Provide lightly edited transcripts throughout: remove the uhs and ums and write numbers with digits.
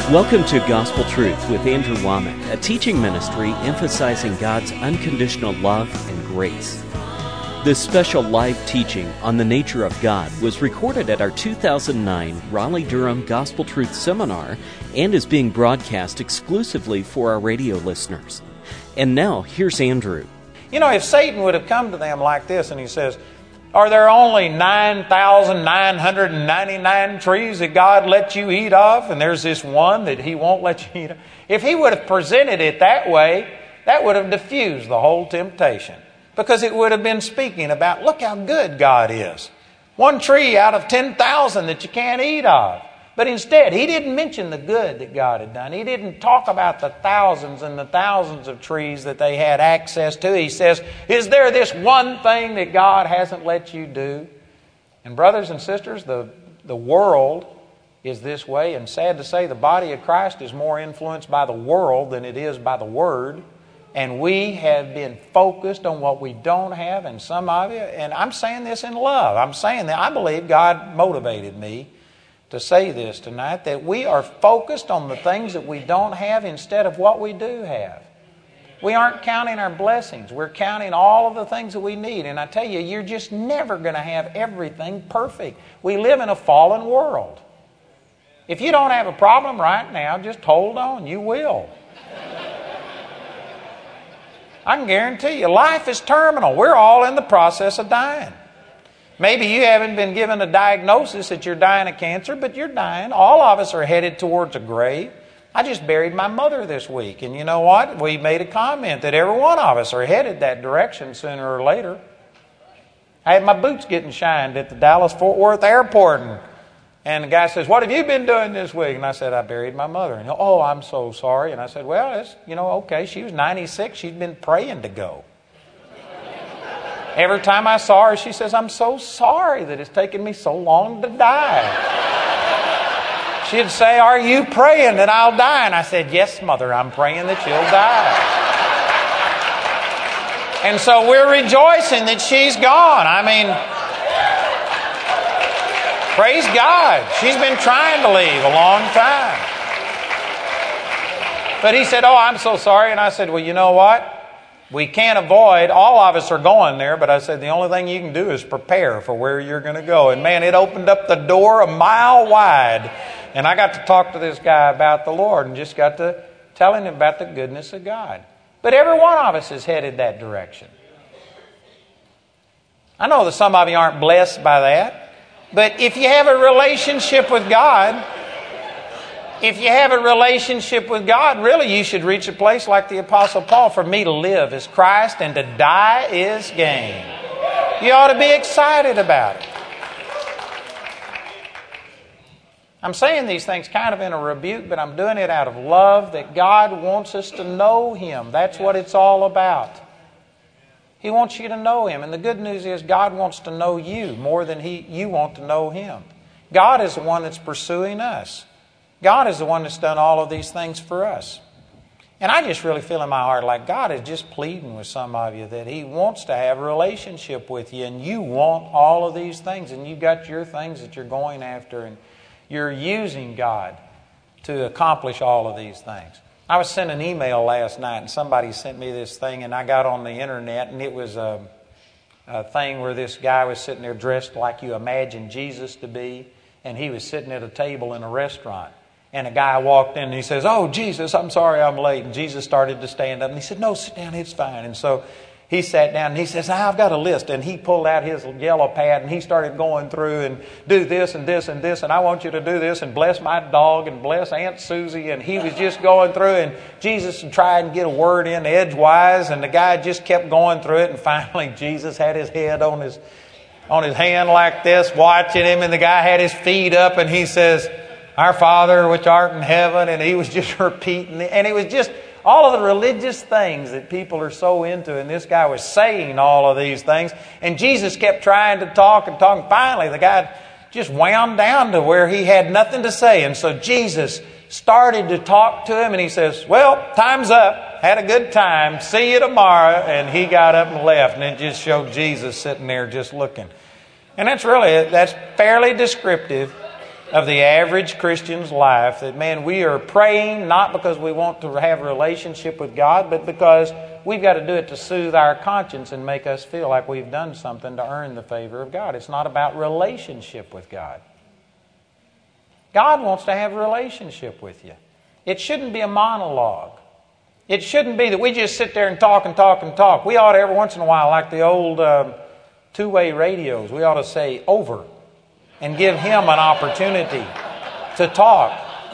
Welcome to Gospel Truth with Andrew Womack, a teaching ministry emphasizing God's unconditional love and grace. This special live teaching on the nature of God was recorded at our 2009 Raleigh-Durham Gospel Truth Seminar and is being broadcast exclusively for our radio listeners. And now, here's Andrew. You know, if Satan would have come to them like this and he says, are there only 9,999 trees that God lets you eat of, and there's this one that He won't let you eat of? If He would have presented it that way, that would have diffused the whole temptation. Because it would have been speaking about, look how good God is. One tree out of 10,000 that you can't eat of. But instead, He didn't mention the good that God had done. He didn't talk about the thousands and the thousands of trees that they had access to. He says, is there this one thing that God hasn't let you do? And brothers and sisters, the world is this way. And sad to say, the body of Christ is more influenced by the world than it is by the Word. And we have been focused on what we don't have. And some of you, and I'm saying this in love. I'm saying that I believe God motivated me to say this tonight, that we are focused on the things that we don't have instead of what we do have. We aren't counting our blessings. We're counting all of the things that we need. And I tell you, you're just never going to have everything perfect. We live in a fallen world. If you don't have a problem right now, just hold on. You will. I can guarantee you, life is terminal. We're all in the process of dying. Maybe you haven't been given a diagnosis that you're dying of cancer, but you're dying. All of us are headed towards a grave. I just buried my mother this week, and you know what? We made a comment that every one of us are headed that direction sooner or later. I had my boots getting shined at the Dallas-Fort Worth airport, and the guy says, what have you been doing this week? And I said, I buried my mother. And he, oh, I'm so sorry. And I said, well, it's, okay. She was 96. She'd been praying to go. Every time I saw her, she says, I'm so sorry that it's taken me so long to die. She'd say, are you praying that I'll die? And I said, yes, Mother, I'm praying that you'll die. And so we're rejoicing that she's gone. I mean, praise God. She's been trying to leave a long time. But he said, oh, I'm so sorry. And I said, well, you know what? We can't avoid, all of us are going there, but I said the only thing you can do is prepare for where you're going to go. And man, it opened up the door a mile wide. And I got to talk to this guy about the Lord and just got to telling him about the goodness of God. But every one of us is headed that direction. I know that some of you aren't blessed by that, but if you have a relationship with God, really you should reach a place like the Apostle Paul. For me to live is Christ and to die is gain. You ought to be excited about it. I'm saying these things kind of in a rebuke, but I'm doing it out of love that God wants us to know Him. That's what it's all about. He wants you to know Him. And the good news is God wants to know you more than you want to know Him. God is the one that's pursuing us. God is the one that's done all of these things for us. And I just really feel in my heart like God is just pleading with some of you that He wants to have a relationship with you, and you want all of these things, and you've got your things that you're going after, and you're using God to accomplish all of these things. I was sent an email last night, and somebody sent me this thing, and I got on the internet, and it was a thing where this guy was sitting there dressed like you imagine Jesus to be, and he was sitting at a table in a restaurant. And a guy walked in and he says, oh, Jesus, I'm sorry I'm late. And Jesus started to stand up and he said, no, sit down, it's fine. And so he sat down and he says, I've got a list. And he pulled out his yellow pad and he started going through and do this and this and this. And I want you to do this and bless my dog and bless Aunt Susie. And he was just going through, and Jesus tried and get a word in edgewise. And the guy just kept going through it. And finally Jesus had his head on his hand like this, watching him. And the guy had his feet up and he says, our Father which art in heaven, and he was just repeating it. And it was just all of the religious things that people are so into, and this guy was saying all of these things. And Jesus kept trying to talk and talk, and finally the guy just wound down to where he had nothing to say. And so Jesus started to talk to him, and he says, well, time's up. Had a good time. See you tomorrow. And he got up and left, and it just showed Jesus sitting there just looking. And that's fairly descriptive of the average Christian's life. That, man, we are praying not because we want to have a relationship with God, but because we've got to do it to soothe our conscience and make us feel like we've done something to earn the favor of God. It's not about relationship with God. God wants to have a relationship with you. It shouldn't be a monologue. It shouldn't be that we just sit there and talk and talk and talk. We ought to, every once in a while, like the old two-way radios, we ought to say over and give Him an opportunity to talk.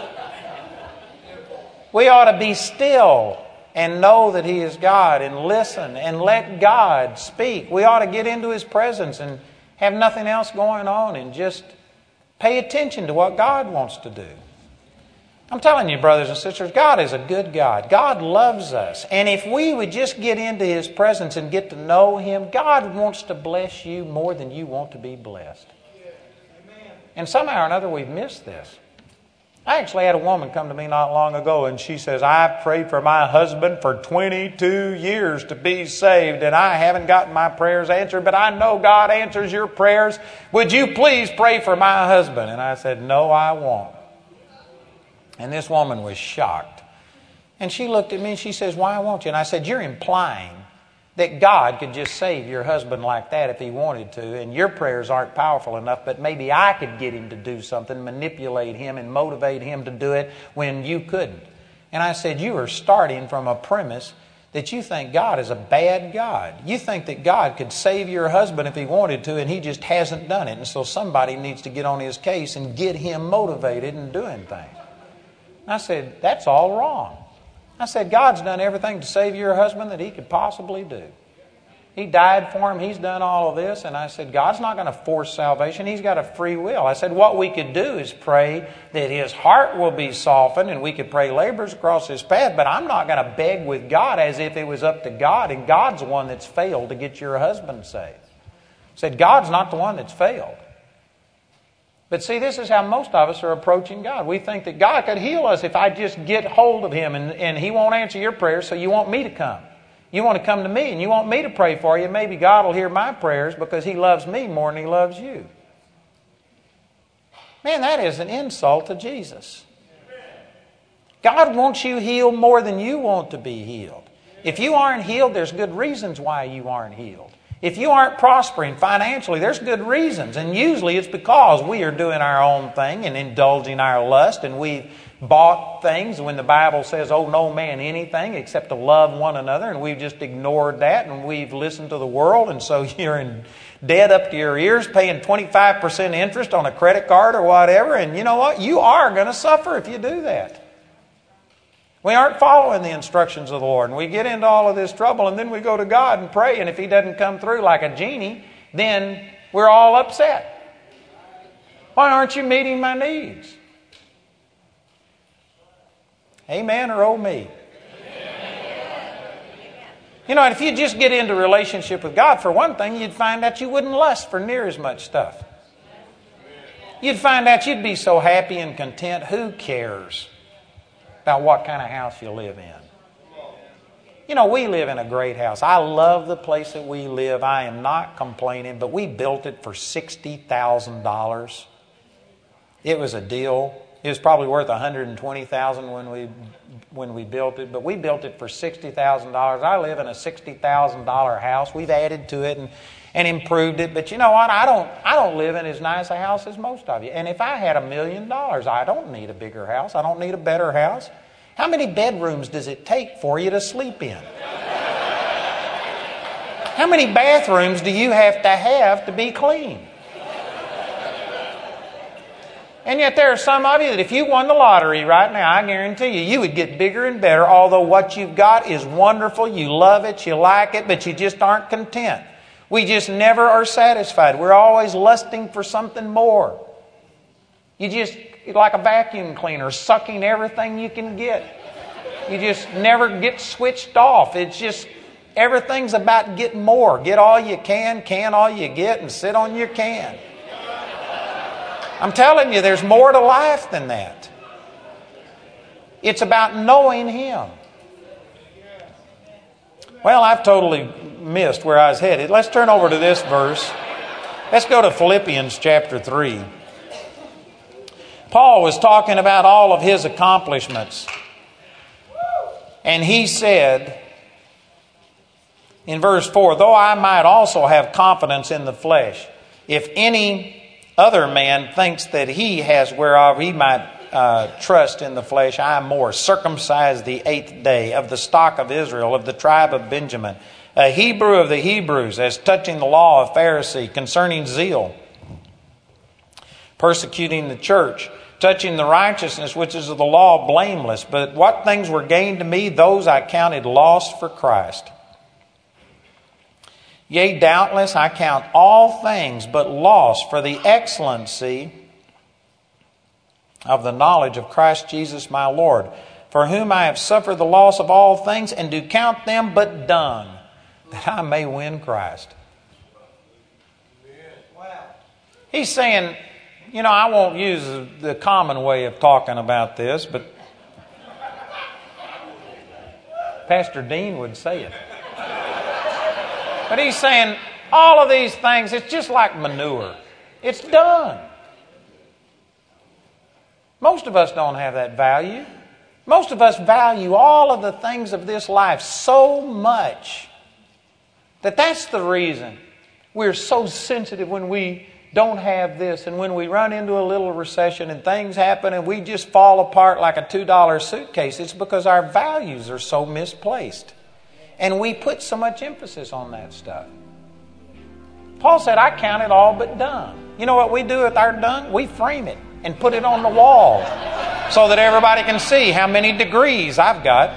We ought to be still and know that He is God and listen and let God speak. We ought to get into His presence and have nothing else going on and just pay attention to what God wants to do. I'm telling you, brothers and sisters, God is a good God. God loves us. And if we would just get into His presence and get to know Him, God wants to bless you more than you want to be blessed. And somehow or another we've missed this. I actually had a woman come to me not long ago and she says, I prayed for my husband for 22 years to be saved and I haven't gotten my prayers answered, but I know God answers your prayers. Would you please pray for my husband? And I said, no, I won't. And this woman was shocked. And she looked at me and she says, why won't you? And I said, you're implying that God could just save your husband like that if He wanted to, and your prayers aren't powerful enough, but maybe I could get him to do something, manipulate him and motivate him to do it when you couldn't. And I said, you are starting from a premise that you think God is a bad God. You think that God could save your husband if He wanted to, and He just hasn't done it. And so somebody needs to get on his case and get him motivated and doing things. I said, that's all wrong. I said, God's done everything to save your husband that He could possibly do. He died for him. He's done all of this. And I said, God's not going to force salvation. He's got a free will. I said, what we could do is pray that his heart will be softened and we could pray labors across his path. But I'm not going to beg with God as if it was up to God and God's the one that's failed to get your husband saved. I said, God's not the one that's failed. But see, this is how most of us are approaching God. We think that God could heal us if I just get hold of Him and He won't answer your prayers, so you want me to come. You want to come to me and you want me to pray for you. Maybe God will hear my prayers because He loves me more than He loves you. Man, that is an insult to Jesus. God wants you healed more than you want to be healed. If you aren't healed, there's good reasons why you aren't healed. If you aren't prospering financially, there's good reasons. And usually it's because we are doing our own thing and indulging our lust. And we've bought things when the Bible says, owe no man anything except to love one another. And we've just ignored that and we've listened to the world. And so you're in debt up to your ears paying 25% interest on a credit card or whatever. And you know what? You are going to suffer if you do that. We aren't following the instructions of the Lord. And we get into all of this trouble and then we go to God and pray. And if He doesn't come through like a genie, then we're all upset. Why aren't you meeting my needs? Amen or oh me? You know, if you just get into a relationship with God, for one thing, you'd find out you wouldn't lust for near as much stuff. You'd find out you'd be so happy and content. Who cares about what kind of house you live in? You know, we live in a great house. I love the place that we live. I am not complaining, but we built it for $60,000. It was a deal. It was probably worth $120,000 when we built it, but we built it for $60,000. I live in a $60,000 house. We've added to it and improved it, but you know what? I don't live in as nice a house as most of you. And if I had $1 million, I don't need a bigger house. I don't need a better house. How many bedrooms does it take for you to sleep in? How many bathrooms do you have to be clean? And yet there are some of you that if you won the lottery right now, I guarantee you would get bigger and better, although what you've got is wonderful, you love it, you like it, but you just aren't content. We just never are satisfied. We're always lusting for something more. You just, like a vacuum cleaner, sucking everything you can get. You just never get switched off. It's just, everything's about getting more. Get all you can all you get, and sit on your can. I'm telling you, there's more to life than that. It's about knowing Him. Well, I've totally missed where I was headed. Let's turn over to this verse. Let's go to Philippians chapter 3. Paul was talking about all of his accomplishments. And he said in verse 4, though I might also have confidence in the flesh, if any other man thinks that he has whereof he might trust in the flesh, I am more, circumcised the 8th day, of the stock of Israel, of the tribe of Benjamin, a Hebrew of the Hebrews, as touching the law, a Pharisee, concerning zeal, persecuting the church, touching the righteousness which is of the law, blameless. But what things were gained to me, those I counted lost for Christ. Yea, doubtless I count all things but loss for the excellency of the knowledge of Christ Jesus my Lord, for whom I have suffered the loss of all things, and do count them but dung, that I may win Christ. He's saying, I won't use the common way of talking about this, but Pastor Dean would say it. But he's saying, all of these things, it's just like manure. It's done. Most of us don't have that value. Most of us value all of the things of this life so much that that's the reason we're so sensitive when we don't have this, and when we run into a little recession and things happen and we just fall apart like a $2 suitcase. It's because our values are so misplaced. And we put so much emphasis on that stuff. Paul said, I count it all but dung. You know what we do with our dung? We frame it and put it on the wall so that everybody can see how many degrees I've got.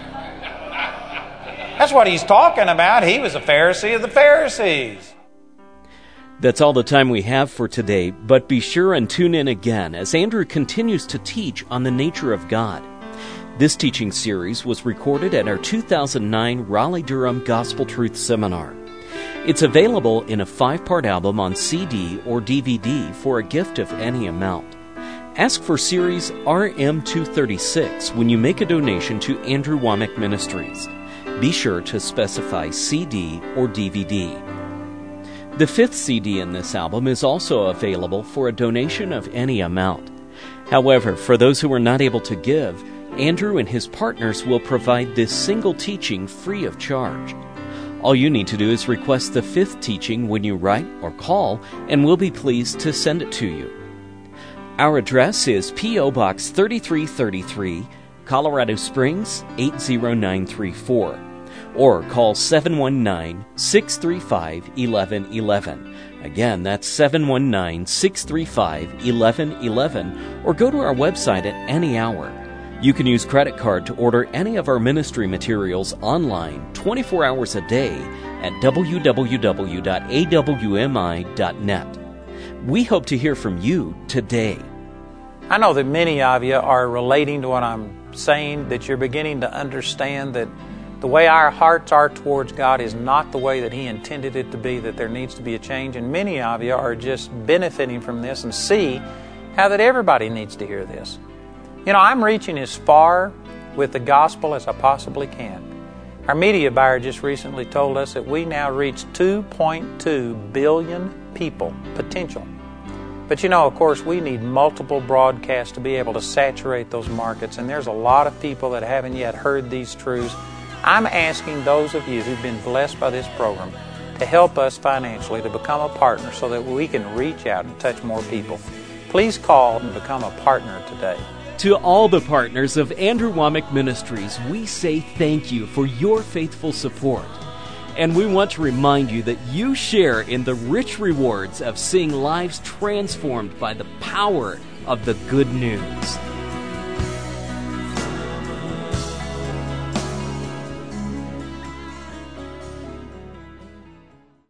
That's what he's talking about. He was a Pharisee of the Pharisees. That's all the time we have for today, but be sure and tune in again as Andrew continues to teach on the nature of God. This teaching series was recorded at our 2009 Raleigh-Durham Gospel Truth Seminar. It's available in a 5-part album on CD or DVD for a gift of any amount. Ask for series RM236 when you make a donation to Andrew Wommack Ministries. Be sure to specify CD or DVD. The 5th CD in this album is also available for a donation of any amount. However, for those who are not able to give, Andrew and his partners will provide this single teaching free of charge. All you need to do is request the 5th teaching when you write or call, and we'll be pleased to send it to you. Our address is P.O. Box 3333, Colorado Springs 80934, or call 719-635-1111. Again, that's 719-635-1111, or go to our website at any hour. You can use credit card to order any of our ministry materials online 24 hours a day at www.awmi.net. We hope to hear from you today. I know that many of you are relating to what I'm saying, that you're beginning to understand that the way our hearts are towards God is not the way that He intended it to be, that there needs to be a change. And many of you are just benefiting from this and see how that everybody needs to hear this. I'm reaching as far with the gospel as I possibly can. Our media buyer just recently told us that we now reach 2.2 billion people, potential. But of course, we need multiple broadcasts to be able to saturate those markets, and there's a lot of people that haven't yet heard these truths. I'm asking those of you who've been blessed by this program to help us financially to become a partner so that we can reach out and touch more people. Please call and become a partner today. To all the partners of Andrew Wommack Ministries, we say thank you for your faithful support. And we want to remind you that you share in the rich rewards of seeing lives transformed by the power of the good news.